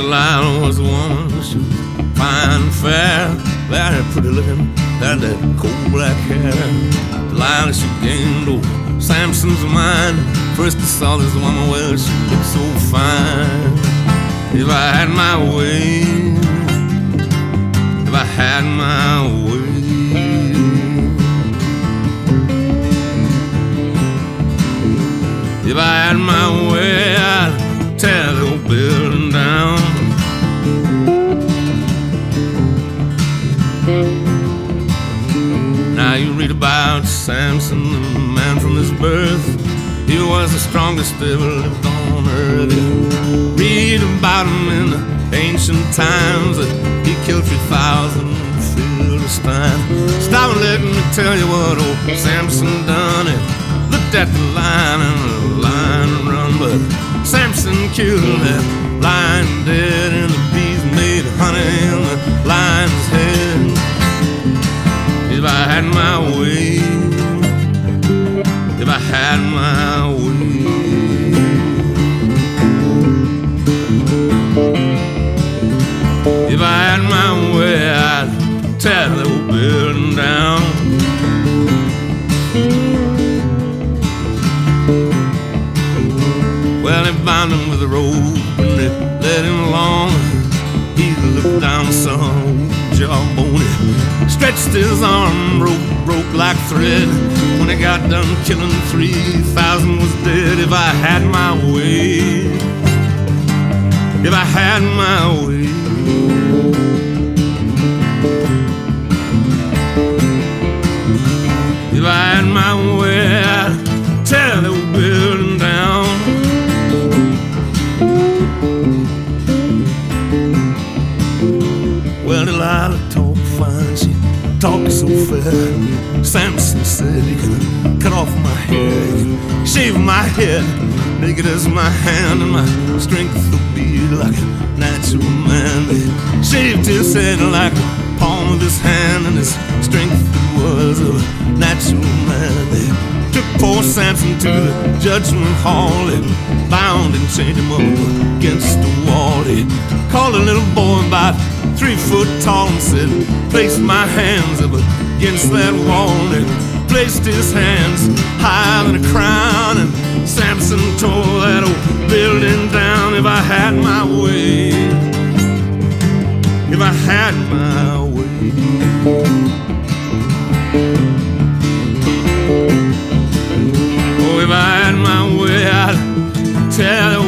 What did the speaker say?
Delilah was a woman, she was fine and fair, very pretty looking, had that coal black hair. Delilah, she gained old Samson's mind. First I saw this woman, well, she looked so fine. If I had my way, if I had my way, if I had my way, I'd tear the old building down. Now you read about Samson, the man from his birth. He was the strongest ever lived on earth. You read about him in the ancient times, that he killed 3,000 Philistines. Stop and let me tell you what old Samson done. He looked at the lion and the lion run, but Samson killed that lion dead, and the bees made honey in the lion's head. If I had my way, if I had my way, if I had my way, I'd tear the old building down. Well, they bound him with a rope and they led him along. He looked down, some jawbone, stretched his arm, broke like thread. When he got done killing 3,000 was dead. If I had my way, if I had my way, if I had my way, I'd tear the old building down. Well, Delilah talked fine, she talked so fair. Samson said he could cut off my hair, he could shave my head, naked as my hand, and my strength would be like a natural man. They shaved his head like the palm of his hand, and his strength was a natural man. They took poor Samson to the judgment hall. They bound and chained him up against the wall. They called a little boy about 3 foot tall and said, place my hands up against that wall. They placed his hands higher than a crown, and Samson tore that old building down. If I had my way, if I had my way, oh, if I had my way, I'd tear the